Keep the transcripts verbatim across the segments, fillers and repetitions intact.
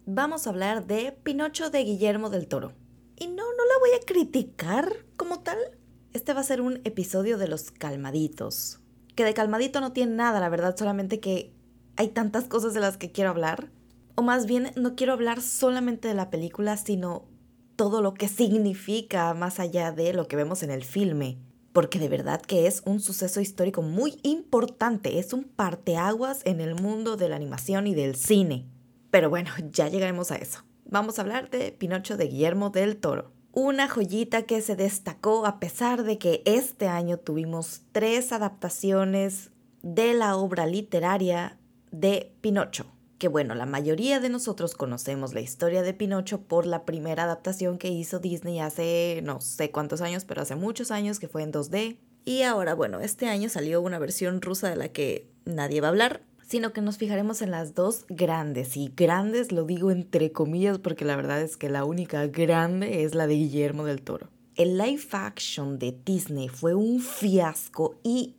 vamos a hablar de Pinocho de Guillermo del Toro. Y no, no la voy a criticar como tal. Este va a ser un episodio de los calmaditos. Que de calmadito no tiene nada, la verdad, solamente que hay tantas cosas de las que quiero hablar. O más bien, no quiero hablar solamente de la película, sino todo lo que significa más allá de lo que vemos en el filme. Porque de verdad que es un suceso histórico muy importante. Es un parteaguas en el mundo de la animación y del cine. Pero bueno, ya llegaremos a eso. Vamos a hablar de Pinocho de Guillermo del Toro. Una joyita que se destacó a pesar de que este año tuvimos tres adaptaciones de la obra literaria de Pinocho. Que bueno, la mayoría de nosotros conocemos la historia de Pinocho por la primera adaptación que hizo Disney hace no sé cuántos años, pero hace muchos años, que fue en dos D. Y ahora, bueno, este año salió una versión rusa de la que nadie va a hablar, sino que nos fijaremos en las dos grandes. Y grandes lo digo entre comillas porque la verdad es que la única grande es la de Guillermo del Toro. El live action de Disney fue un fiasco y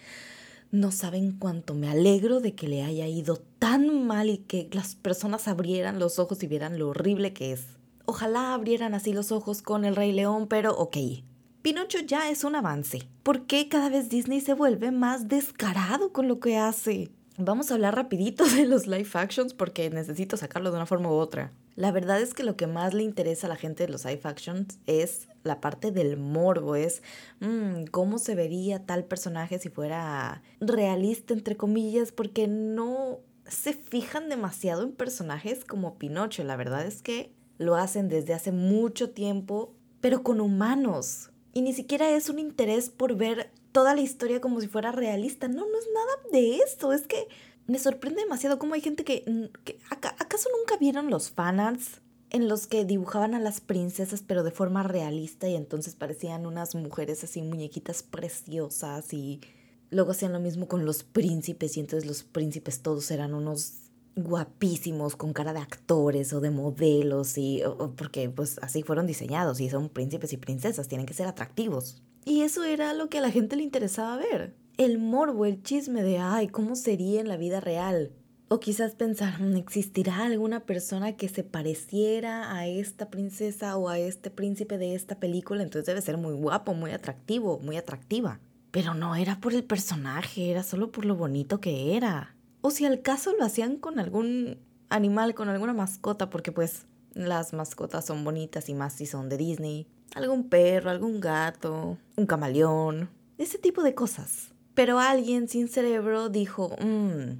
no saben cuánto me alegro de que le haya ido tan mal y que las personas abrieran los ojos y vieran lo horrible que es. Ojalá abrieran así los ojos con El Rey León, pero ok. Pinocho ya es un avance. ¿Por qué cada vez Disney se vuelve más descarado con lo que hace? Vamos a hablar rapidito de los live actions porque necesito sacarlo de una forma u otra. La verdad es que lo que más le interesa a la gente de los live actions es la parte del morbo, es mmm, cómo se vería tal personaje si fuera realista, entre comillas, porque no se fijan demasiado en personajes como Pinocho. La verdad es que lo hacen desde hace mucho tiempo, pero con humanos. Y ni siquiera es un interés por ver toda la historia como si fuera realista. No, no es nada de eso. Es que me sorprende demasiado cómo hay gente que... que ¿Acaso nunca vieron los fanarts en los que dibujaban a las princesas pero de forma realista y entonces parecían unas mujeres así, muñequitas preciosas, y luego hacían lo mismo con los príncipes y entonces los príncipes todos eran unos guapísimos con cara de actores o de modelos, y o, porque pues así fueron diseñados y son príncipes y princesas, tienen que ser atractivos? Y eso era lo que a la gente le interesaba ver. El morbo, el chisme de ay, ¿cómo sería en la vida real? O quizás pensar, ¿existirá alguna persona que se pareciera a esta princesa o a este príncipe de esta película? Entonces debe ser muy guapo, muy atractivo, muy atractiva. Pero no era por el personaje, era solo por lo bonito que era. O si al caso lo hacían con algún animal, con alguna mascota, porque pues las mascotas son bonitas y más si son de Disney. Algún perro, algún gato, un camaleón, ese tipo de cosas. Pero alguien sin cerebro dijo, mmm,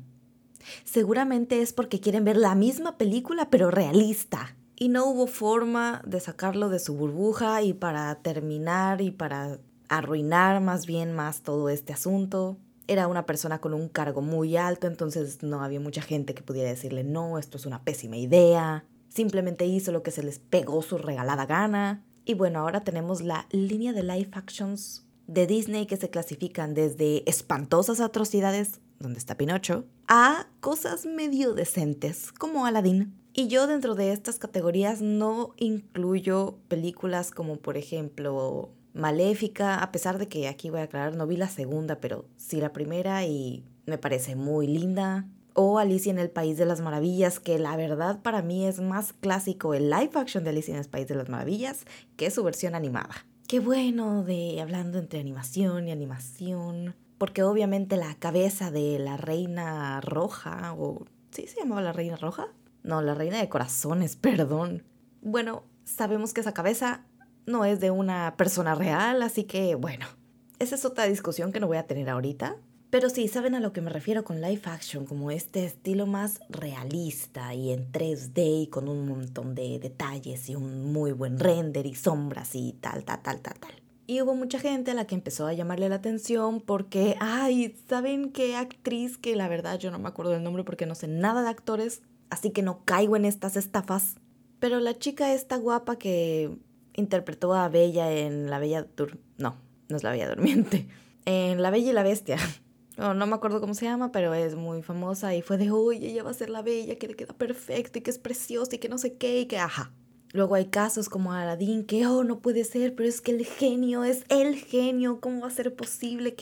seguramente es porque quieren ver la misma película pero realista. Y no hubo forma de sacarlo de su burbuja y para terminar y para arruinar más bien más todo este asunto. Era una persona con un cargo muy alto, entonces no había mucha gente que pudiera decirle no, esto es una pésima idea. Simplemente hizo lo que se les pegó su regalada gana. Y bueno, ahora tenemos la línea de live actions de Disney que se clasifican desde espantosas atrocidades, donde está Pinocho, a cosas medio decentes, como Aladdin. Y yo dentro de estas categorías no incluyo películas como por ejemplo Maléfica, a pesar de que aquí voy a aclarar, no vi la segunda, pero sí la primera y me parece muy linda. O Alicia en el País de las Maravillas, que la verdad para mí es más clásico el live action de Alicia en el País de las Maravillas que su versión animada. Qué bueno de hablando entre animación y animación, porque obviamente la cabeza de la Reina Roja, o ¿sí se llamaba la Reina Roja? No, la Reina de Corazones, perdón. Bueno, sabemos que esa cabeza no es de una persona real, así que bueno, esa es otra discusión que no voy a tener ahorita. Pero sí, saben a lo que me refiero con live action, como este estilo más realista y en tres D y con un montón de detalles y un muy buen render y sombras y tal, tal, tal, tal, tal. Y hubo mucha gente a la que empezó a llamarle la atención porque, ay, ¿saben qué actriz? Que la verdad yo no me acuerdo del nombre porque no sé nada de actores, así que no caigo en estas estafas. Pero la chica esta guapa que interpretó a Bella en La Bella Dur... No, no es La Bella Durmiente. En La Bella y la Bestia. No, no me acuerdo cómo se llama, pero es muy famosa y fue de, oye, ella va a ser la Bella, que le queda perfecto y que es preciosa y que no sé qué y que ajá. Luego hay casos como Aladdin que, oh, no puede ser, pero es que el genio es el genio. ¿Cómo va a ser posible que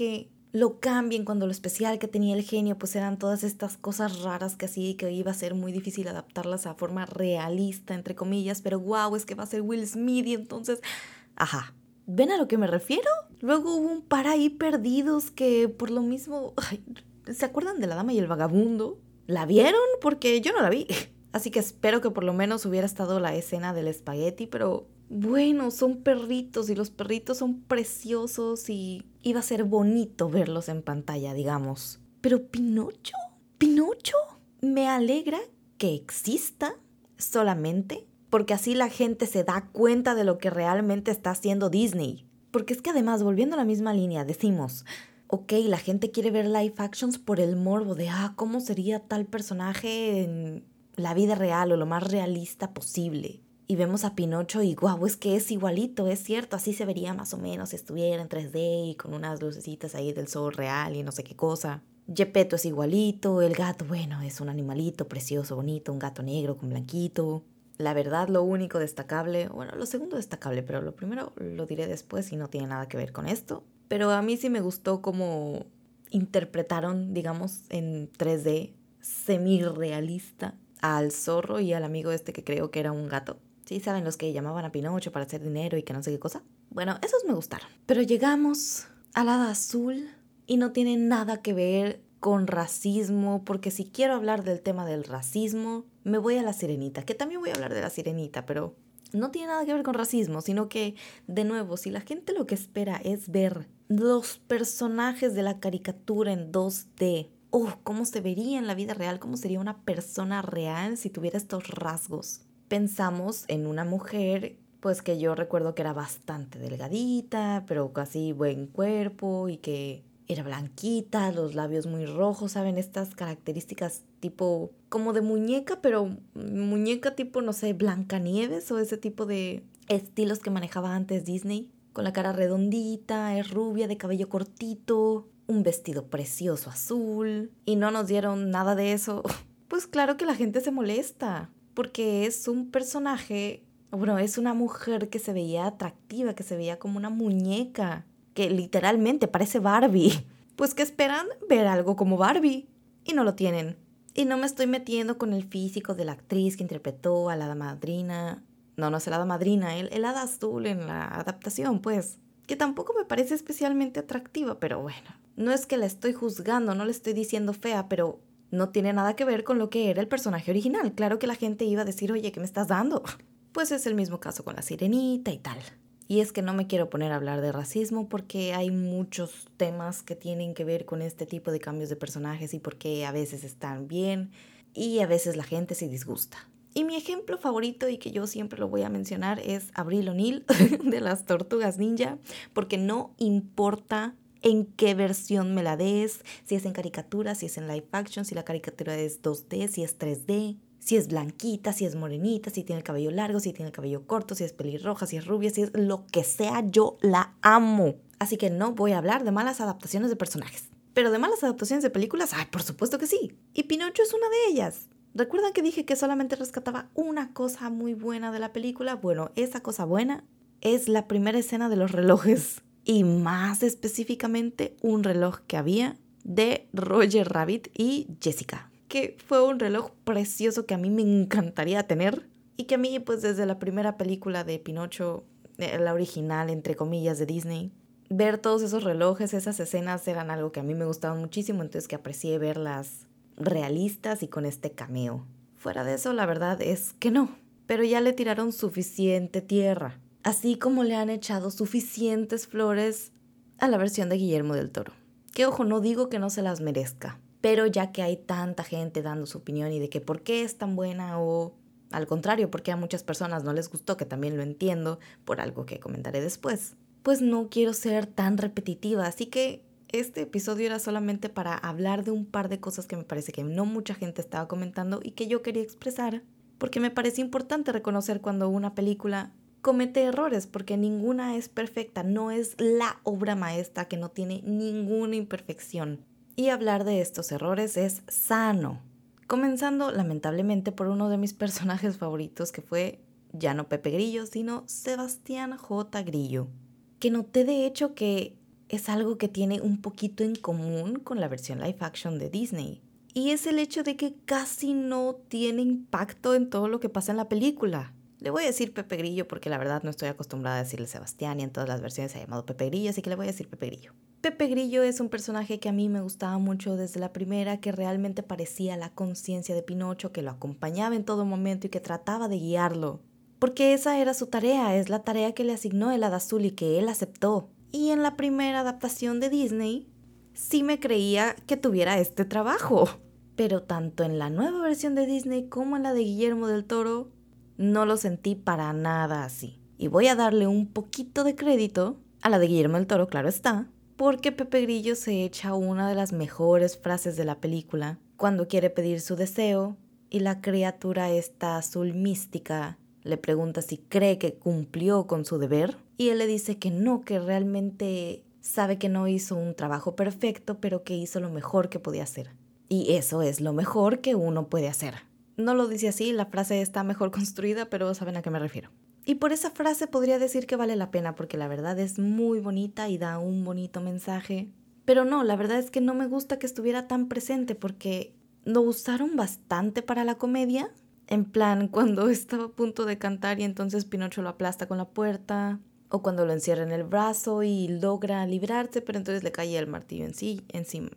lo cambien cuando lo especial que tenía el genio pues eran todas estas cosas raras que así que iba a ser muy difícil adaptarlas a forma realista, entre comillas, pero wow, es que va a ser Will Smith y entonces, ajá. ¿Ven a lo que me refiero? Luego hubo un par ahí perdidos que por lo mismo, ay, ¿se acuerdan de La Dama y el Vagabundo? ¿La vieron? Porque yo no la vi. Así que espero que por lo menos hubiera estado la escena del espagueti, pero bueno, son perritos y los perritos son preciosos y iba a ser bonito verlos en pantalla, digamos. Pero Pinocho, Pinocho, me alegra que exista solamente porque así la gente se da cuenta de lo que realmente está haciendo Disney. Porque es que además, volviendo a la misma línea, decimos, ok, la gente quiere ver live actions por el morbo de, ah, ¿cómo sería tal personaje en la vida real o lo más realista posible? Y vemos a Pinocho y guau, es que es igualito, es cierto, así se vería más o menos si estuviera en tres D y con unas lucecitas ahí del sol real y no sé qué cosa. Gepetto es igualito, el gato, bueno, es un animalito precioso, bonito, un gato negro con blanquito. La verdad, lo único destacable, bueno, lo segundo destacable, pero lo primero lo diré después y no tiene nada que ver con esto. Pero a mí sí me gustó cómo interpretaron, digamos, en tres D semi-realista al zorro y al amigo este que creo que era un gato. ¿Sí saben los que llamaban a Pinocho para hacer dinero y que no sé qué cosa? Bueno, esos me gustaron. Pero llegamos al hada azul y no tiene nada que ver con racismo, porque si quiero hablar del tema del racismo, me voy a La Sirenita, que también voy a hablar de La Sirenita, pero no tiene nada que ver con racismo, sino que, de nuevo, si la gente lo que espera es ver los personajes de la caricatura en dos D, oh, cómo se vería en la vida real, cómo sería una persona real si tuviera estos rasgos. Pensamos en una mujer, pues que yo recuerdo que era bastante delgadita, pero casi buen cuerpo y que era blanquita, los labios muy rojos, ¿saben? Estas características tipo como de muñeca, pero muñeca tipo, no sé, Blancanieves o ese tipo de estilos que manejaba antes Disney. Con la cara redondita, es rubia, de cabello cortito, un vestido precioso azul. Y no nos dieron nada de eso. Pues claro que la gente se molesta, porque es un personaje, bueno, es una mujer que se veía atractiva, que se veía como una muñeca, que literalmente parece Barbie. Pues que esperan ver algo como Barbie y no lo tienen. Y no me estoy metiendo con el físico de la actriz que interpretó a la hada madrina. No, no es la hada madrina, el, el hada azul en la adaptación, pues. Que tampoco me parece especialmente atractiva, pero bueno. No es que la estoy juzgando, no le estoy diciendo fea, pero no tiene nada que ver con lo que era el personaje original. Claro que la gente iba a decir, oye, ¿qué me estás dando? Pues es el mismo caso con la sirenita y tal. Y es que no me quiero poner a hablar de racismo porque hay muchos temas que tienen que ver con este tipo de cambios de personajes y porque a veces están bien y a veces la gente se disgusta. Y mi ejemplo favorito y que yo siempre lo voy a mencionar es Avril O'Neil de las Tortugas Ninja, porque no importa en qué versión me la des, si es en caricatura, si es en live action, si la caricatura es dos D, si es tres D. Si es blanquita, si es morenita, si tiene el cabello largo, si tiene el cabello corto, si es pelirroja, si es rubia, si es lo que sea, yo la amo. Así que no voy a hablar de malas adaptaciones de personajes. Pero de malas adaptaciones de películas, ¡ay, por supuesto que sí! Y Pinocho es una de ellas. ¿Recuerdan que dije que solamente rescataba una cosa muy buena de la película? Bueno, esa cosa buena es la primera escena de los relojes. Y más específicamente, un reloj que había de Roger Rabbit y Jessica, que fue un reloj precioso que a mí me encantaría tener y que a mí, pues desde la primera película de Pinocho, la original, entre comillas, de Disney, ver todos esos relojes, esas escenas eran algo que a mí me gustaban muchísimo, entonces que aprecié verlas realistas y con este cameo. Fuera de eso, la verdad es que no, pero ya le tiraron suficiente tierra, así como le han echado suficientes flores a la versión de Guillermo del Toro. Que ojo, no digo que no se las merezca, pero ya que hay tanta gente dando su opinión y de que por qué es tan buena o al contrario, por qué a muchas personas no les gustó, que también lo entiendo por algo que comentaré después, pues no quiero ser tan repetitiva, así que este episodio era solamente para hablar de un par de cosas que me parece que no mucha gente estaba comentando y que yo quería expresar, porque me parece importante reconocer cuando una película comete errores, porque ninguna es perfecta, no es la obra maestra que no tiene ninguna imperfección. Y hablar de estos errores es sano. Comenzando, lamentablemente, por uno de mis personajes favoritos, que fue ya no Pepe Grillo, sino Sebastián J. Grillo. Que noté de hecho que es algo que tiene un poquito en común con la versión live action de Disney. Y es el hecho de que casi no tiene impacto en todo lo que pasa en la película. Le voy a decir Pepe Grillo porque la verdad no estoy acostumbrada a decirle Sebastián y en todas las versiones se ha llamado Pepe Grillo, así que le voy a decir Pepe Grillo. Pepe Grillo es un personaje que a mí me gustaba mucho desde la primera, que realmente parecía la conciencia de Pinocho, que lo acompañaba en todo momento y que trataba de guiarlo. Porque esa era su tarea, es la tarea que le asignó el Hada Azul y que él aceptó. Y en la primera adaptación de Disney, sí me creía que tuviera este trabajo. Pero tanto en la nueva versión de Disney como en la de Guillermo del Toro, no lo sentí para nada así. Y voy a darle un poquito de crédito a la de Guillermo del Toro, claro está, porque Pepe Grillo se echa una de las mejores frases de la película cuando quiere pedir su deseo y la criatura esta azul mística le pregunta si cree que cumplió con su deber y él le dice que no, que realmente sabe que no hizo un trabajo perfecto, pero que hizo lo mejor que podía hacer. Y eso es lo mejor que uno puede hacer. No lo dice así, la frase está mejor construida, pero saben a qué me refiero. Y por esa frase podría decir que vale la pena, porque la verdad es muy bonita y da un bonito mensaje. Pero no, la verdad es que no me gusta que estuviera tan presente, porque lo usaron bastante para la comedia. En plan, cuando estaba a punto de cantar y entonces Pinocho lo aplasta con la puerta, o cuando lo encierra en el brazo y logra librarse, pero entonces le cae el martillo en sí, encima.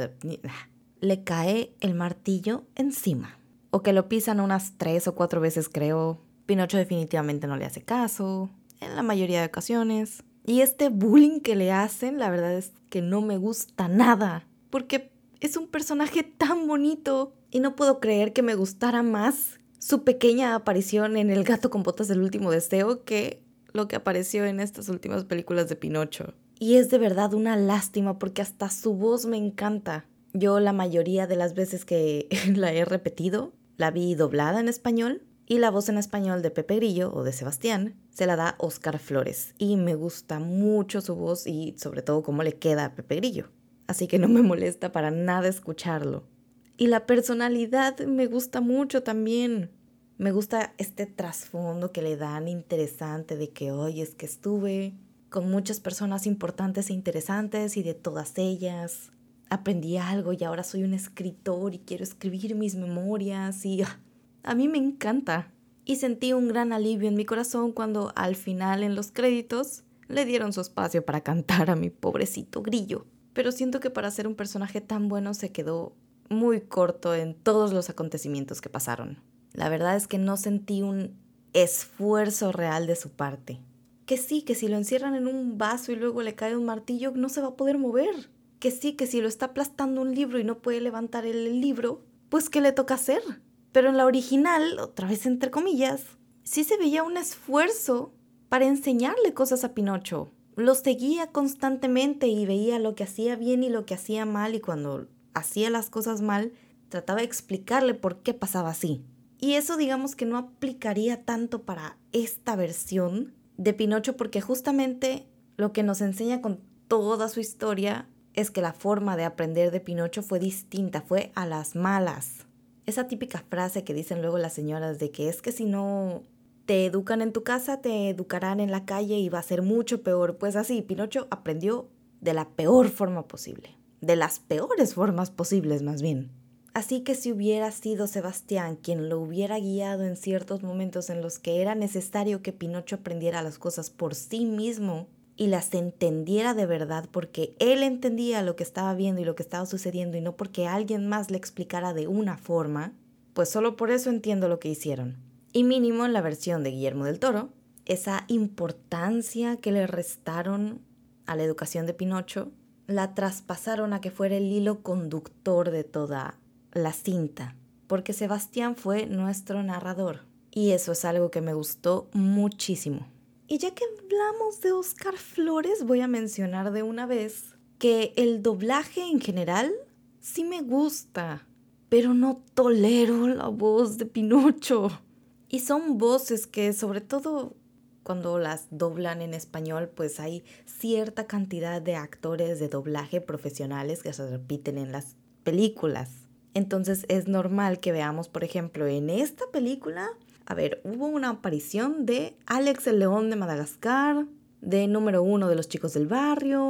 Le cae el martillo encima. O que lo pisan unas tres o cuatro veces, creo. Pinocho definitivamente no le hace caso, en la mayoría de ocasiones. Y este bullying que le hacen, la verdad es que no me gusta nada. Porque es un personaje tan bonito. Y no puedo creer que me gustara más su pequeña aparición en El gato con botas del último deseo que lo que apareció en estas últimas películas de Pinocho. Y es de verdad una lástima porque hasta su voz me encanta. Yo la mayoría de las veces que la he repetido, la vi doblada en español y la voz en español de Pepe Grillo o de Sebastián se la da Óscar Flores. Y me gusta mucho su voz y sobre todo cómo le queda a Pepe Grillo. Así que no me molesta para nada escucharlo. Y la personalidad me gusta mucho también. Me gusta este trasfondo que le dan interesante de que hoy es que estuve con muchas personas importantes e interesantes y de todas ellas aprendí algo y ahora soy un escritor y quiero escribir mis memorias y a mí me encanta. Y sentí un gran alivio en mi corazón cuando al final en los créditos le dieron su espacio para cantar a mi pobrecito Grillo. Pero siento que para ser un personaje tan bueno se quedó muy corto en todos los acontecimientos que pasaron. La verdad es que no sentí un esfuerzo real de su parte. Que sí, que si lo encierran en un vaso y luego le cae un martillo, no se va a poder mover. Que sí, que si lo está aplastando un libro y no puede levantar el libro, pues ¿qué le toca hacer? Pero en la original, otra vez entre comillas, sí se veía un esfuerzo para enseñarle cosas a Pinocho. Lo seguía constantemente y veía lo que hacía bien y lo que hacía mal, y cuando hacía las cosas mal, trataba de explicarle por qué pasaba así. Y eso digamos que no aplicaría tanto para esta versión de Pinocho, porque justamente lo que nos enseña con toda su historia es que la forma de aprender de Pinocho fue distinta, fue a las malas. Esa típica frase que dicen luego las señoras de que es que si no te educan en tu casa, te educarán en la calle y va a ser mucho peor. Pues así, Pinocho aprendió de la peor forma posible, de las peores formas posibles más bien. Así que si hubiera sido Sebastián quien lo hubiera guiado en ciertos momentos en los que era necesario que Pinocho aprendiera las cosas por sí mismo y las entendiera de verdad porque él entendía lo que estaba viendo y lo que estaba sucediendo y no porque alguien más le explicara de una forma, pues solo por eso entiendo lo que hicieron. Y mínimo en la versión de Guillermo del Toro, esa importancia que le restaron a la educación de Pinocho, la traspasaron a que fuera el hilo conductor de toda la cinta, porque Sebastián fue nuestro narrador. Y eso es algo que me gustó muchísimo. Y ya que hablamos de Óscar Flores, voy a mencionar de una vez que el doblaje en general sí me gusta, pero no tolero la voz de Pinocho. Y son voces que, sobre todo cuando las doblan en español, pues hay cierta cantidad de actores de doblaje profesionales que se repiten en las películas. Entonces es normal que veamos, por ejemplo, en esta película, a ver, hubo una aparición de Alex el León de Madagascar, de Número Uno de Los Chicos del Barrio,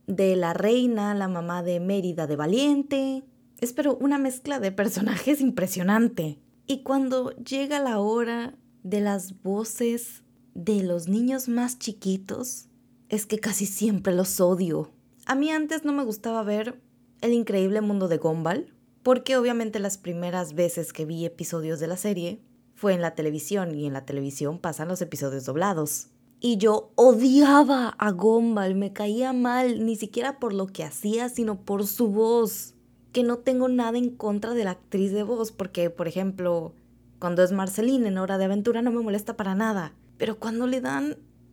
de la reina, la mamá de Mérida de Valiente. Es pero una mezcla de personajes impresionante. Y cuando llega la hora de las voces de los niños más chiquitos, es que casi siempre los odio. A mí antes no me gustaba ver El increíble mundo de Gumball, porque obviamente las primeras veces que vi episodios de la serie fue en la televisión, y en la televisión pasan los episodios doblados. Y yo odiaba a Gumball, me caía mal, ni siquiera por lo que hacía, sino por su voz. Que no tengo nada en contra de la actriz de voz, porque, por ejemplo, cuando es Marceline en Hora de Aventura no me molesta para nada. Pero cuando le dan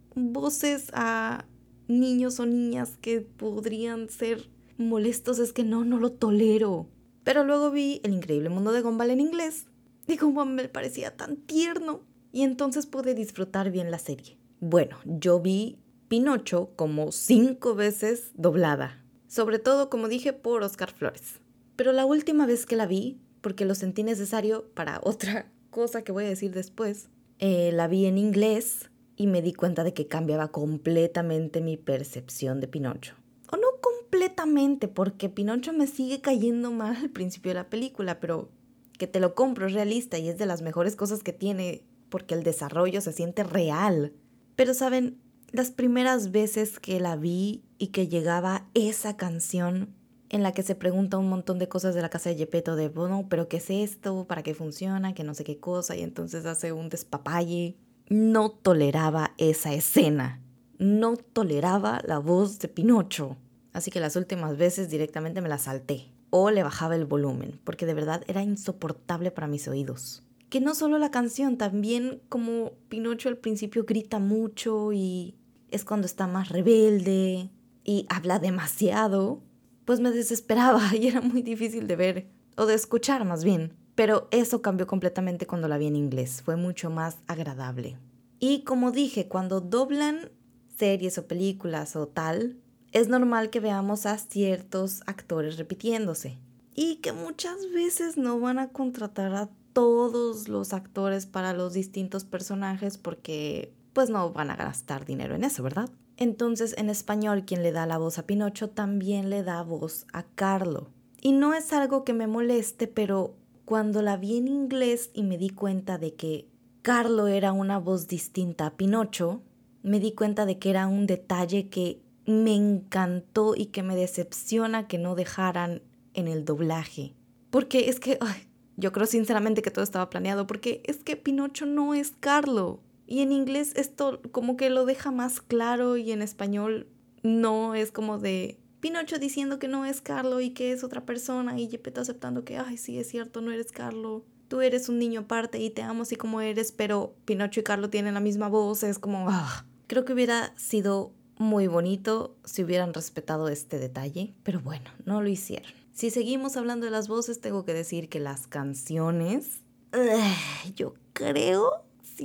voces a niños o niñas que podrían ser molestos, es que no, no lo tolero. Pero luego vi El increíble mundo de Gumball en inglés, y Gumball me parecía tan tierno, y entonces pude disfrutar bien la serie. Bueno, yo vi Pinocho como cinco veces doblada, sobre todo, como dije, por Óscar Flores. Pero la última vez que la vi, porque lo sentí necesario para otra cosa que voy a decir después, eh, la vi en inglés y me di cuenta de que cambiaba completamente mi percepción de Pinocho. O no completamente, porque Pinocho me sigue cayendo mal al principio de la película, pero que te lo compro, es realista y es de las mejores cosas que tiene, porque el desarrollo se siente real. Pero saben, las primeras veces que la vi y que llegaba esa canción en la que se pregunta un montón de cosas de la casa de Gepetto, de, bueno, pero ¿qué es esto? ¿Para qué funciona? Que no sé qué cosa, y entonces hace un despapalle. No toleraba esa escena. No toleraba la voz de Pinocho. Así que las últimas veces directamente me la salté. O le bajaba el volumen, porque de verdad era insoportable para mis oídos. Que no solo la canción, también como Pinocho al principio grita mucho y es cuando está más rebelde y habla demasiado, pues me desesperaba y era muy difícil de ver, o de escuchar más bien. Pero eso cambió completamente cuando la vi en inglés, fue mucho más agradable. Y como dije, cuando doblan series o películas o tal, es normal que veamos a ciertos actores repitiéndose. Y que muchas veces no van a contratar a todos los actores para los distintos personajes porque pues no van a gastar dinero en eso, ¿verdad? Entonces en español quien le da la voz a Pinocho también le da voz a Carlo. Y no es algo que me moleste, pero cuando la vi en inglés y me di cuenta de que Carlo era una voz distinta a Pinocho, me di cuenta de que era un detalle que me encantó y que me decepciona que no dejaran en el doblaje. Porque es que, ay, yo creo sinceramente que todo estaba planeado, porque es que Pinocho no es Carlo. Y en inglés esto como que lo deja más claro, y en español no, es como de Pinocho diciendo que no es Carlo y que es otra persona, y Gepetto aceptando que, ay, sí, es cierto, no eres Carlo. Tú eres un niño aparte y te amo así como eres, pero Pinocho y Carlo tienen la misma voz, es como, ah. Creo que hubiera sido muy bonito si hubieran respetado este detalle, pero bueno, no lo hicieron. Si seguimos hablando de las voces, tengo que decir que las canciones, ugh, yo creo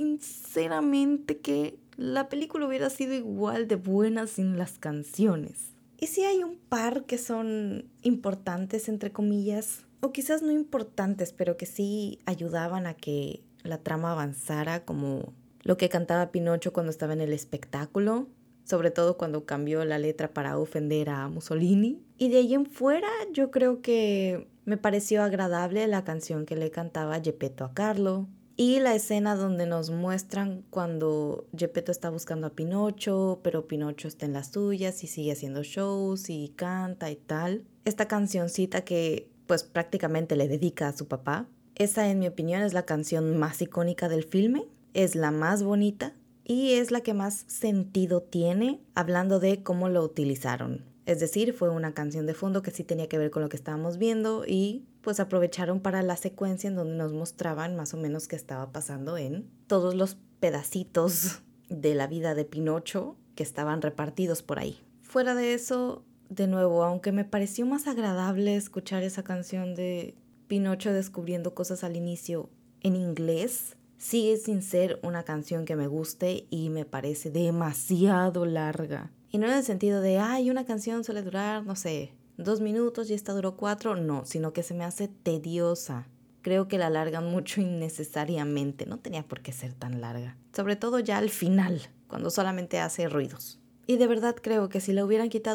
sinceramente que la película hubiera sido igual de buena sin las canciones. Y sí hay un par que son importantes, entre comillas, o quizás no importantes, pero que sí ayudaban a que la trama avanzara, como lo que cantaba Pinocho cuando estaba en el espectáculo, sobre todo cuando cambió la letra para ofender a Mussolini. Y de ahí en fuera yo creo que me pareció agradable la canción que le cantaba Gepetto a Carlo, y la escena donde nos muestran cuando Gepetto está buscando a Pinocho, pero Pinocho está en las suyas y sigue haciendo shows y canta y tal. Esta cancioncita que pues prácticamente le dedica a su papá. Esa, en mi opinión, es la canción más icónica del filme, es la más bonita y es la que más sentido tiene, hablando de cómo lo utilizaron. Es decir, fue una canción de fondo que sí tenía que ver con lo que estábamos viendo, y pues aprovecharon para la secuencia en donde nos mostraban más o menos qué estaba pasando en todos los pedacitos de la vida de Pinocho que estaban repartidos por ahí. Fuera de eso, de nuevo, aunque me pareció más agradable escuchar esa canción de Pinocho descubriendo cosas al inicio en inglés, sigue sin ser una canción que me guste y me parece demasiado larga. Y no en el sentido de, ay, una canción suele durar, no sé, dos minutos y esta duró cuatro. No, sino que se me hace tediosa. Creo que la alargan mucho innecesariamente. No tenía por qué ser tan larga. Sobre todo ya al final, cuando solamente hace ruidos. Y de verdad creo que si la hubieran quitado,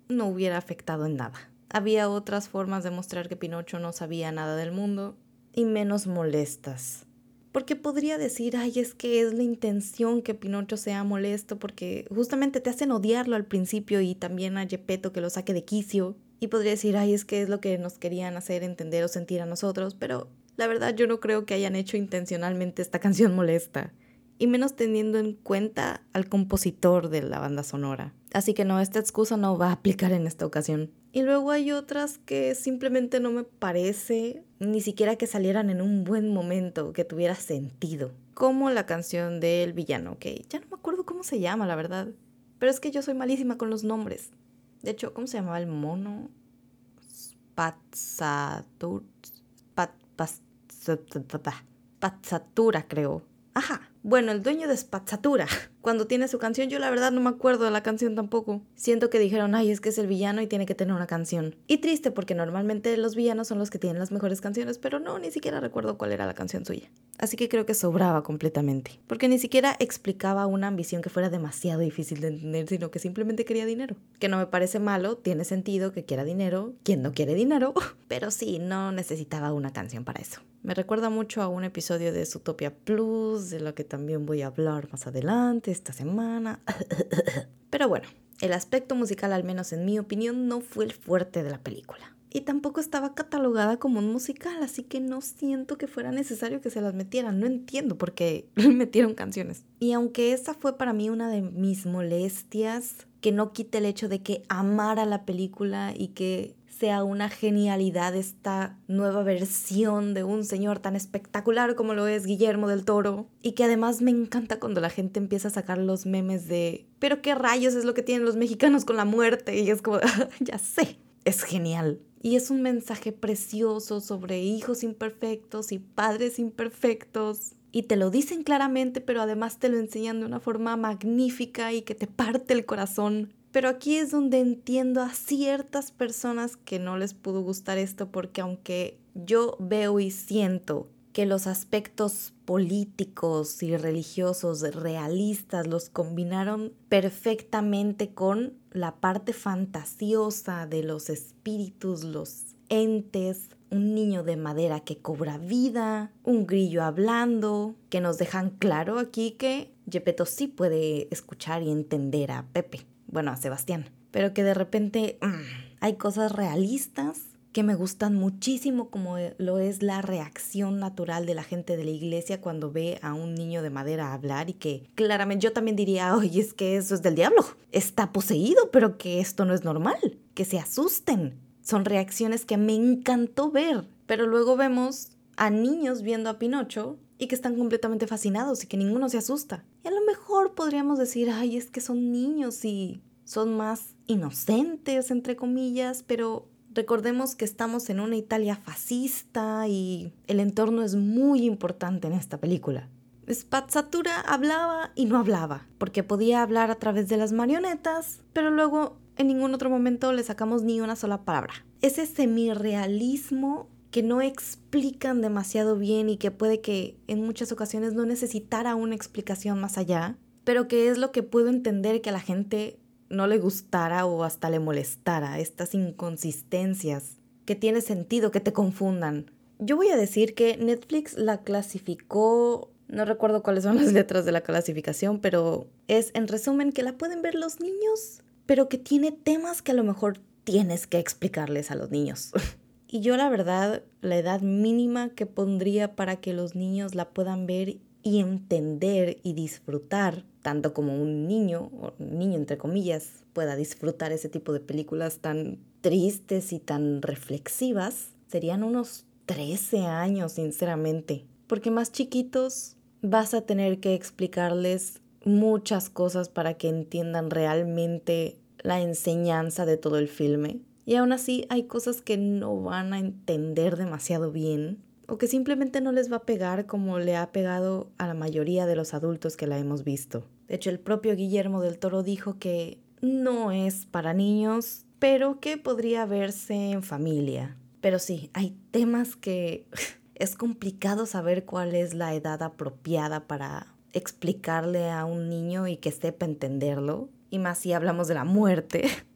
no hubiera afectado en nada. Había otras formas de mostrar que Pinocho no sabía nada del mundo y menos molestas. Porque podría decir, ay, es que es la intención que Pinocho sea molesto porque justamente te hacen odiarlo al principio y también a Geppetto que lo saque de quicio. Y podría decir, ay, es que es lo que nos querían hacer entender o sentir a nosotros, pero la verdad yo no creo que hayan hecho intencionalmente esta canción molesta. Y menos teniendo en cuenta al compositor de la banda sonora. Así que no, esta excusa no va a aplicar en esta ocasión. Y luego hay otras que simplemente no me parece ni siquiera que salieran en un buen momento, que tuviera sentido. Como la canción del villano, que ya no me acuerdo cómo se llama, la verdad. Pero es que yo soy malísima con los nombres. De hecho, ¿cómo se llamaba el mono? Spatzatura. Spatzatura, creo. Ajá. Bueno, el dueño de Spatzatura, cuando tiene su canción, yo la verdad no me acuerdo de la canción tampoco. Siento que dijeron, ay, es que es el villano y tiene que tener una canción. Y triste porque normalmente los villanos son los que tienen las mejores canciones, pero no, ni siquiera recuerdo cuál era la canción suya. Así que creo que sobraba completamente, porque ni siquiera explicaba una ambición que fuera demasiado difícil de entender, sino que simplemente quería dinero. Que no me parece malo, tiene sentido que quiera dinero, quien no quiere dinero, pero sí, no necesitaba una canción para eso. Me recuerda mucho a un episodio de Zootopia Plus, de lo que también voy a hablar más adelante esta semana. Pero bueno, el aspecto musical, al menos en mi opinión, no fue el fuerte de la película. Y tampoco estaba catalogada como un musical, así que no siento que fuera necesario que se las metieran. No entiendo por qué metieron canciones. Y aunque esa fue para mí una de mis molestias, que no quite el hecho de que amara la película y que sea una genialidad esta nueva versión de un señor tan espectacular como lo es Guillermo del Toro. Y que además me encanta cuando la gente empieza a sacar los memes de ¿pero qué rayos es lo que tienen los mexicanos con la muerte? Y es como, ya sé, es genial. Y es un mensaje precioso sobre hijos imperfectos y padres imperfectos. Y te lo dicen claramente, pero además te lo enseñan de una forma magnífica y que te parte el corazón. Pero aquí es donde entiendo a ciertas personas que no les pudo gustar esto, porque aunque yo veo y siento que los aspectos políticos y religiosos realistas los combinaron perfectamente con la parte fantasiosa de los espíritus, los entes, un niño de madera que cobra vida, un grillo hablando, que nos dejan claro aquí que Geppetto sí puede escuchar y entender a Pepe. Bueno, a Sebastián, pero que de repente mmm, hay cosas realistas que me gustan muchísimo, como lo es la reacción natural de la gente de la iglesia cuando ve a un niño de madera hablar y que claramente yo también diría, oye, es que eso es del diablo, está poseído, pero que esto no es normal, que se asusten. Son reacciones que me encantó ver, pero luego vemos a niños viendo a Pinocho y que están completamente fascinados y que ninguno se asusta. Y a lo mejor podríamos decir, ay, es que son niños y son más inocentes, entre comillas, pero recordemos que estamos en una Italia fascista y el entorno es muy importante en esta película. Spazzatura hablaba y no hablaba, porque podía hablar a través de las marionetas, pero luego en ningún otro momento le sacamos ni una sola palabra. Ese semirrealismo que no explican demasiado bien y que puede que en muchas ocasiones no necesitara una explicación más allá, pero que es lo que puedo entender que a la gente no le gustara o hasta le molestara, estas inconsistencias, que tiene sentido que te confundan. Yo voy a decir que Netflix la clasificó, no recuerdo cuáles son las letras de la clasificación, pero es en resumen que la pueden ver los niños, pero que tiene temas que a lo mejor tienes que explicarles a los niños. Y yo la verdad, la edad mínima que pondría para que los niños la puedan ver y entender y disfrutar, tanto como un niño, o niño entre comillas, pueda disfrutar ese tipo de películas tan tristes y tan reflexivas, serían unos trece años, sinceramente. Porque más chiquitos vas a tener que explicarles muchas cosas para que entiendan realmente la enseñanza de todo el filme. Y aún así hay cosas que no van a entender demasiado bien o que simplemente no les va a pegar como le ha pegado a la mayoría de los adultos que la hemos visto. De hecho, el propio Guillermo del Toro dijo que no es para niños, pero que podría verse en familia. Pero sí, hay temas que es complicado saber cuál es la edad apropiada para explicarle a un niño y que sepa entenderlo. Y más si hablamos de la muerte.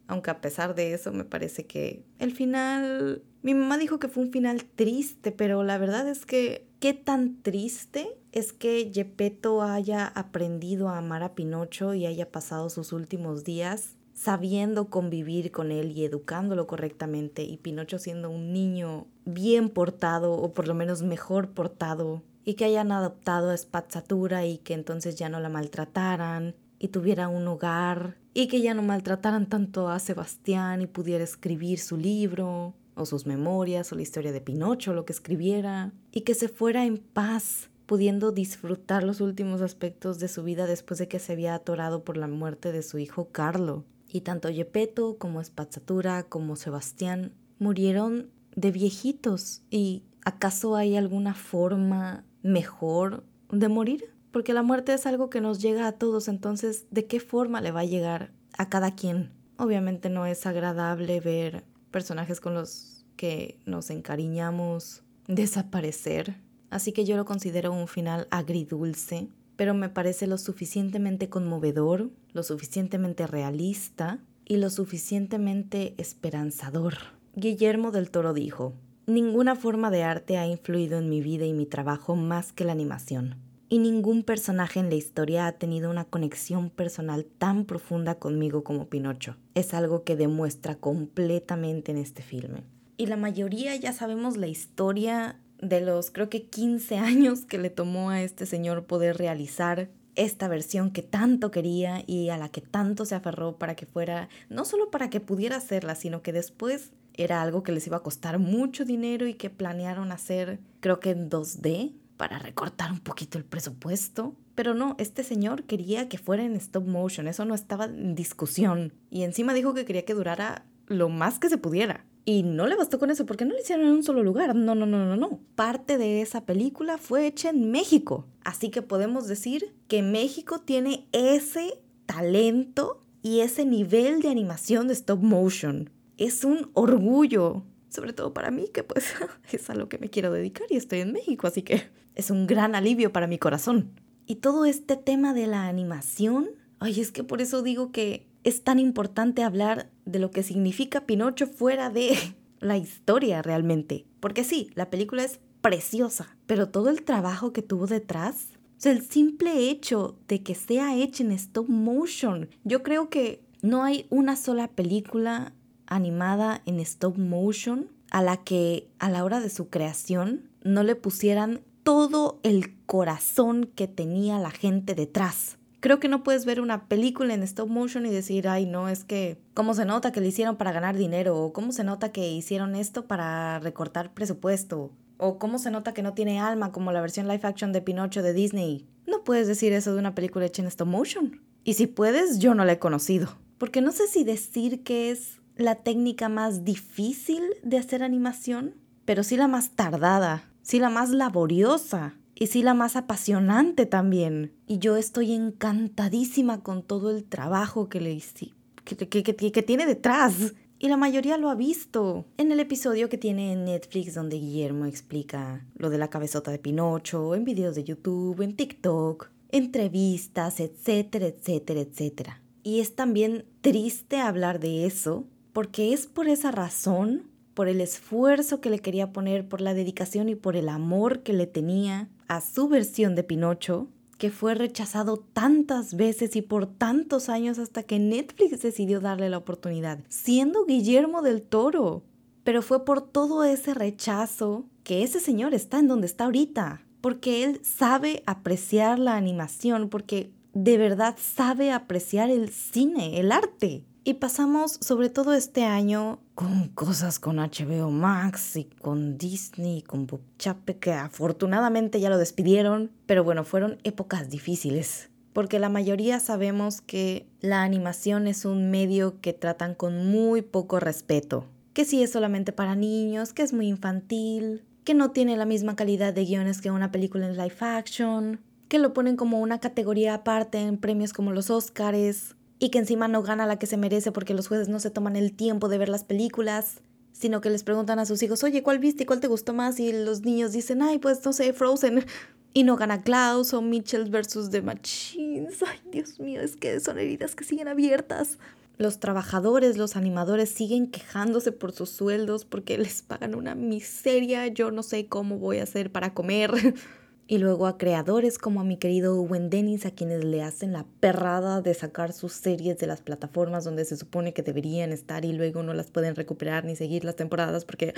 Aunque a pesar de eso me parece que el final... Mi mamá dijo que fue un final triste, pero la verdad es que qué tan triste es que Geppetto haya aprendido a amar a Pinocho y haya pasado sus últimos días sabiendo convivir con él y educándolo correctamente, y Pinocho siendo un niño bien portado, o por lo menos mejor portado, y que hayan adoptado a Spazzatura y que entonces ya no la maltrataran y tuviera un hogar, y que ya no maltrataran tanto a Sebastián y pudiera escribir su libro o sus memorias o la historia de Pinocho, lo que escribiera, y que se fuera en paz, pudiendo disfrutar los últimos aspectos de su vida después de que se había atorado por la muerte de su hijo Carlo. Y tanto Geppetto como Spazzatura como Sebastián murieron de viejitos. ¿Y acaso hay alguna forma mejor de morir? Porque la muerte es algo que nos llega a todos, entonces, ¿de qué forma le va a llegar a cada quien? Obviamente no es agradable ver personajes con los que nos encariñamos desaparecer, así que yo lo considero un final agridulce, pero me parece lo suficientemente conmovedor, lo suficientemente realista y lo suficientemente esperanzador. Guillermo del Toro dijo: ninguna forma de arte ha influido en mi vida y mi trabajo más que la animación. Y ningún personaje en la historia ha tenido una conexión personal tan profunda conmigo como Pinocho. Es algo que demuestra completamente en este filme. Y la mayoría ya sabemos la historia de los, creo que quince años que le tomó a este señor poder realizar esta versión que tanto quería y a la que tanto se aferró para que fuera, no solo para que pudiera hacerla, sino que después era algo que les iba a costar mucho dinero y que planearon hacer, creo que en dos D, para recortar un poquito el presupuesto. Pero no, este señor quería que fuera en stop motion, eso no estaba en discusión. Y encima dijo que quería que durara lo más que se pudiera. Y no le bastó con eso, porque no lo hicieron en un solo lugar. No, no, no, no, no. Parte de esa película fue hecha en México. Así que podemos decir que México tiene ese talento y ese nivel de animación de stop motion. Es un orgullo. Sobre todo para mí, que pues es a lo que me quiero dedicar y estoy en México, así que es un gran alivio para mi corazón. Y todo este tema de la animación, ay, es que por eso digo que es tan importante hablar de lo que significa Pinocho fuera de la historia realmente. Porque sí, la película es preciosa, pero todo el trabajo que tuvo detrás, o sea, el simple hecho de que sea hecha en stop motion, yo creo que no hay una sola película animada en stop motion a la que a la hora de su creación no le pusieran todo el corazón que tenía la gente detrás. Creo que no puedes ver una película en stop motion y decir, ay no, es que cómo se nota que lo hicieron para ganar dinero, o cómo se nota que hicieron esto para recortar presupuesto, o cómo se nota que no tiene alma como la versión live action de Pinocho de Disney. No puedes decir eso de una película hecha en stop motion. Y si puedes, yo no la he conocido. Porque no sé si decir que es la técnica más difícil de hacer animación, pero sí la más tardada, sí la más laboriosa y sí la más apasionante también. Y yo estoy encantadísima con todo el trabajo que le hice, que, que, que, que tiene detrás. Y la mayoría lo ha visto. En el episodio que tiene en Netflix donde Guillermo explica lo de la cabezota de Pinocho, en videos de YouTube, en TikTok, entrevistas, etcétera, etcétera, etcétera. Y es también triste hablar de eso, porque es por esa razón, por el esfuerzo que le quería poner, por la dedicación y por el amor que le tenía a su versión de Pinocho, que fue rechazado tantas veces y por tantos años hasta que Netflix decidió darle la oportunidad, siendo Guillermo del Toro. Pero fue por todo ese rechazo que ese señor está en donde está ahorita, porque él sabe apreciar la animación, porque de verdad sabe apreciar el cine, el arte. Y pasamos sobre todo este año con cosas con H B O Max y con Disney, con Bob Chapek, que afortunadamente ya lo despidieron. Pero bueno, fueron épocas difíciles, porque la mayoría sabemos que la animación es un medio que tratan con muy poco respeto. Que sí es solamente para niños, que es muy infantil, que no tiene la misma calidad de guiones que una película en live action, que lo ponen como una categoría aparte en premios como los Óscares, y que encima no gana la que se merece porque los jueces no se toman el tiempo de ver las películas, sino que les preguntan a sus hijos, oye, ¿cuál viste y cuál te gustó más? Y los niños dicen, ay, pues no sé, Frozen. Y no gana Klaus o Mitchell versus The Machines. Ay, Dios mío, es que son heridas que siguen abiertas. los trabajadores, los animadores siguen quejándose por sus sueldos porque les pagan una miseria, yo no sé cómo voy a hacer para comer. Y luego a creadores como a mi querido Owen Dennis, a quienes le hacen la perrada de sacar sus series de las plataformas donde se supone que deberían estar y luego no las pueden recuperar ni seguir las temporadas porque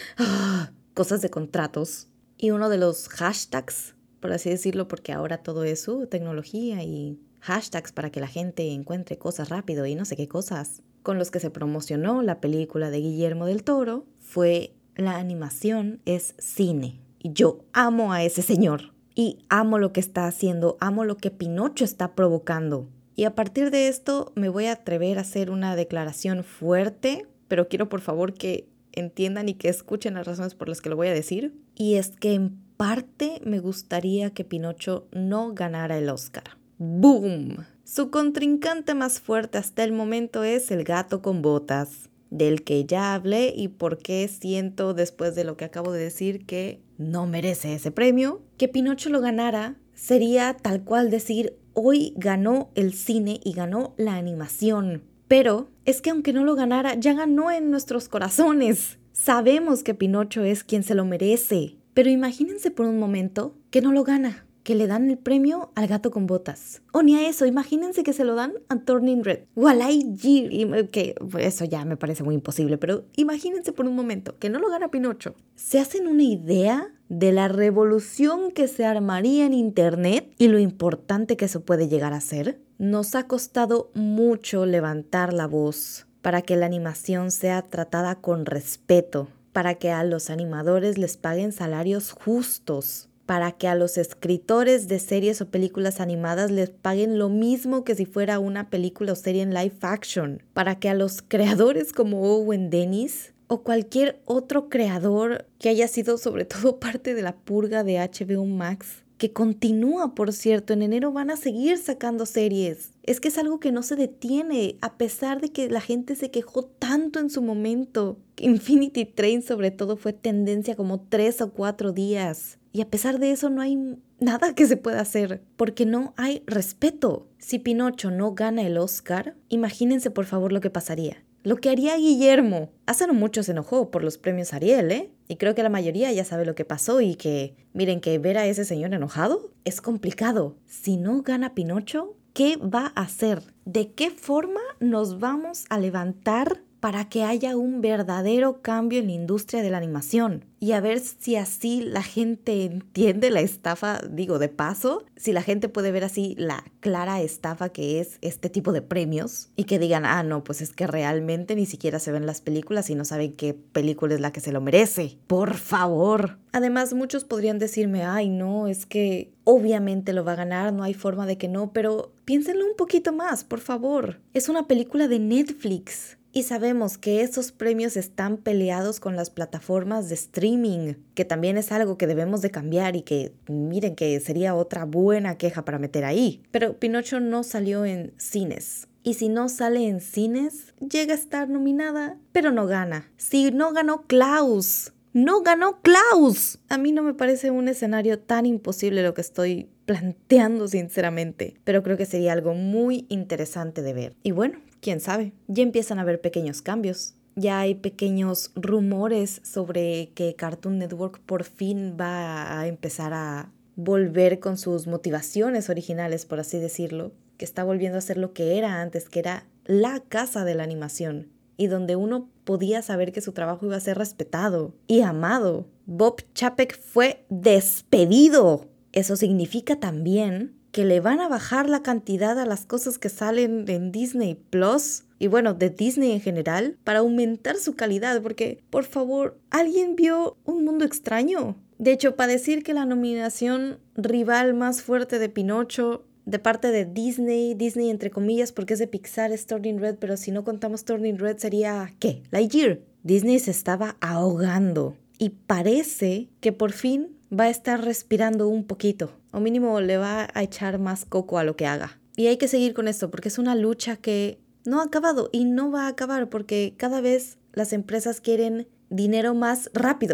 ah, cosas de contratos. Y uno de los hashtags, por así decirlo, porque ahora todo es uh, tecnología y hashtags para que la gente encuentre cosas rápido y no sé qué cosas, con los que se promocionó la película de Guillermo del Toro, fue la animación es cine. Y yo amo a ese señor y amo lo que está haciendo, amo lo que Pinocho está provocando. Y a partir de esto me voy a atrever a hacer una declaración fuerte, pero quiero por favor que entiendan y que escuchen las razones por las que lo voy a decir. Y es que en parte me gustaría que Pinocho no ganara el Oscar. ¡Boom! Su contrincante más fuerte hasta el momento es El gato con botas, del que ya hablé y por qué siento después de lo que acabo de decir que no merece ese premio. Que Pinocho lo ganara sería tal cual decir hoy ganó el cine y ganó la animación. Pero es que aunque no lo ganara, ya ganó en nuestros corazones. Sabemos que Pinocho es quien se lo merece. Pero imagínense por un momento que no lo gana, que le dan el premio al gato con botas. O ni a eso, imagínense que se lo dan a Turning Red o a Lightyear, que eso ya me parece muy imposible, pero imagínense por un momento que no lo gana Pinocho. ¿Se hacen una idea de la revolución que se armaría en internet y lo importante que eso puede llegar a ser? Nos ha costado mucho levantar la voz para que la animación sea tratada con respeto, para que a los animadores les paguen salarios justos, para que a los escritores de series o películas animadas les paguen lo mismo que si fuera una película o serie en live action, para que a los creadores como Owen Dennis o cualquier otro creador que haya sido sobre todo parte de la purga de H B O Max, que continúa, por cierto, en enero van a seguir sacando series. Es que es algo que no se detiene, a pesar de que la gente se quejó tanto en su momento. Infinity Train sobre todo fue tendencia como tres o cuatro días. Y a pesar de eso no hay nada que se pueda hacer, porque no hay respeto. Si Pinocho no gana el Oscar, imagínense por favor lo que pasaría. Lo que haría Guillermo. Hace no mucho se enojó por los premios Ariel, ¿eh? Y creo que la mayoría ya sabe lo que pasó y que, miren, que ver a ese señor enojado es complicado. Si no gana Pinocho, ¿qué va a hacer? ¿De qué forma nos vamos a levantar para que haya un verdadero cambio en la industria de la animación? Y a ver si así la gente entiende la estafa, digo de paso, si la gente puede ver así la clara estafa que es este tipo de premios y que digan, ah, no, pues es que realmente ni siquiera se ven las películas y no saben qué película es la que se lo merece. Por favor. Además, muchos podrían decirme, ay, no, es que obviamente lo va a ganar, no hay forma de que no, pero piénsenlo un poquito más, por favor. Es una película de Netflix. Y sabemos que esos premios están peleados con las plataformas de streaming, que también es algo que debemos de cambiar y que miren que sería otra buena queja para meter ahí. Pero Pinocho no salió en cines. Y si no sale en cines, llega a estar nominada, pero no gana. Si no ganó Klaus, no ganó Klaus. A mí no me parece un escenario tan imposible lo que estoy planteando sinceramente, pero creo que sería algo muy interesante de ver. Y bueno, quién sabe, ya empiezan a haber pequeños cambios. Ya hay pequeños rumores sobre que Cartoon Network por fin va a empezar a volver con sus motivaciones originales, por así decirlo, que está volviendo a ser lo que era antes, que era la casa de la animación y donde uno podía saber que su trabajo iba a ser respetado y amado. Bob Chapek fue despedido. Eso significa también que le van a bajar la cantidad a las cosas que salen en Disney Plus y bueno, de Disney en general, para aumentar su calidad, porque, por favor, ¿alguien vio Un Mundo Extraño? De hecho, para decir que la nominación rival más fuerte de Pinocho de parte de Disney, Disney entre comillas porque es de Pixar, es Turning Red, pero si no contamos Turning Red sería, ¿qué? Lightyear. Disney se estaba ahogando y parece que por fin va a estar respirando un poquito, o mínimo le va a echar más coco a lo que haga. Y hay que seguir con esto porque es una lucha que no ha acabado y no va a acabar porque cada vez las empresas quieren dinero más rápido.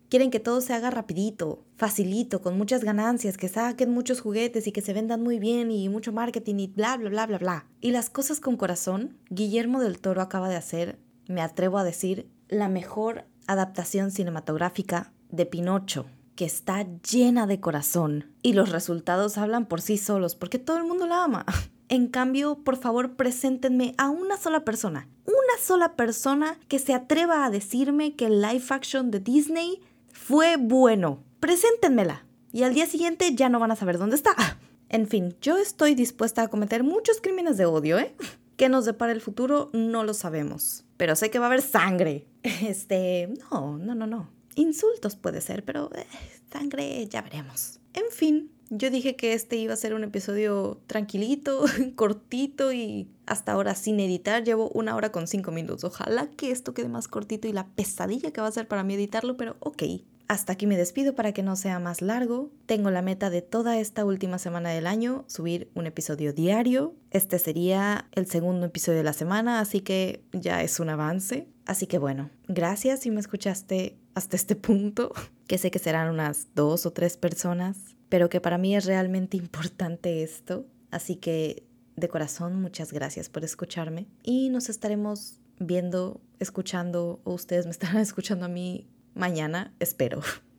Quieren que todo se haga rapidito, facilito, con muchas ganancias, que saquen muchos juguetes y que se vendan muy bien y mucho marketing y bla, bla, bla, bla, bla. Y las cosas con corazón, Guillermo del Toro acaba de hacer, me atrevo a decir, la mejor adaptación cinematográfica de Pinocho, que está llena de corazón. Y los resultados hablan por sí solos, porque todo el mundo la ama. En cambio, por favor, preséntenme a una sola persona, una sola persona que se atreva a decirme que el live action de Disney fue bueno. Preséntenmela. Y al día siguiente ya no van a saber dónde está. En fin, yo estoy dispuesta a cometer muchos crímenes de odio, ¿eh? ¿Qué nos depara el futuro? No lo sabemos. Pero sé que va a haber sangre. Este, no, no, no, no. Insultos puede ser, pero eh, sangre ya veremos. En fin, yo dije que este iba a ser un episodio tranquilito, cortito y hasta ahora sin editar. Llevo una hora con cinco minutos. Ojalá que esto quede más cortito y la pesadilla que va a ser para mí editarlo, pero ok. Hasta aquí me despido para que no sea más largo. Tengo la meta de toda esta última semana del año, subir un episodio diario. Este sería el segundo episodio de la semana, así que ya es un avance. Así que bueno, gracias si me escuchaste hasta este punto, que sé que serán unas dos o tres personas, pero que para mí es realmente importante esto. Así que de corazón, muchas gracias por escucharme y nos estaremos viendo, escuchando, o ustedes me estarán escuchando a mí mañana, espero.